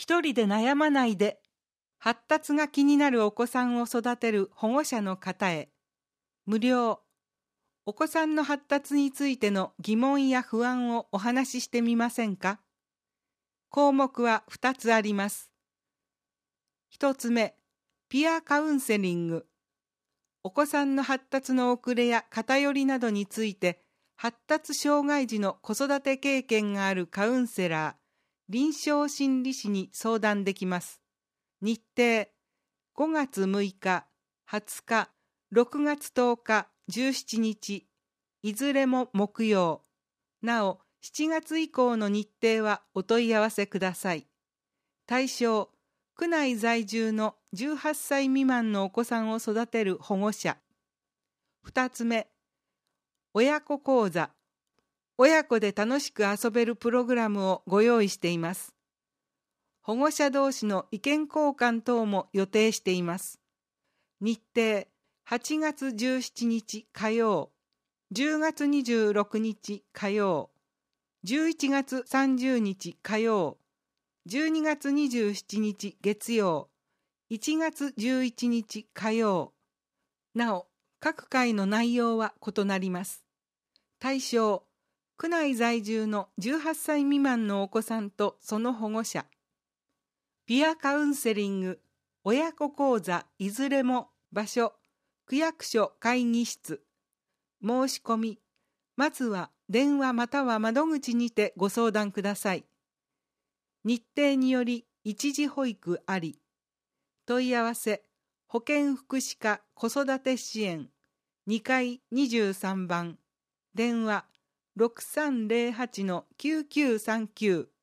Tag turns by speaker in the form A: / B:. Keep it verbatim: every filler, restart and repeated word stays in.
A: 一人で悩まないで、発達が気になるお子さんを育てる保護者の方へ、無料、お子さんの発達についての疑問や不安をお話ししてみませんか？項目はふたつあります。ひとつめ、ピアカウンセリング。お子さんの発達の遅れや偏りなどについて、発達障害児の子育て経験があるカウンセラー、臨床心理士に相談できます。日程、ごがつむいか、はつか、ろくがつとおか、じゅうしちにち、いずれも木曜。なお、しちがつ以降の日程はお問い合わせください。対象、区内在住のじゅうはっさい未満のお子さんを育てる保護者。ふたつめ、親子講座。親子で楽しく遊べるプログラムをご用意しています。保護者同士の意見交換等も予定しています。日程、はちがつじゅうしちにち火曜、じゅうがつにじゅうろくにち火曜、じゅういちがつさんじゅうにち火曜、じゅうにがつにじゅうしちにち月曜、いちがつじゅういちにち火曜。なお、各回の内容は異なります。対象、区内在住のじゅうはっさい未満のお子さんとその保護者。ピアカウンセリング、親子講座いずれも場所、区役所会議室。申し込み、まずは電話または窓口にてご相談ください。日程により一時保育あり。問い合わせ、保健福祉課子育て支援にかいにじゅうさんばん、電話ろくさんぜろはちのきゅうきゅうさんきゅう。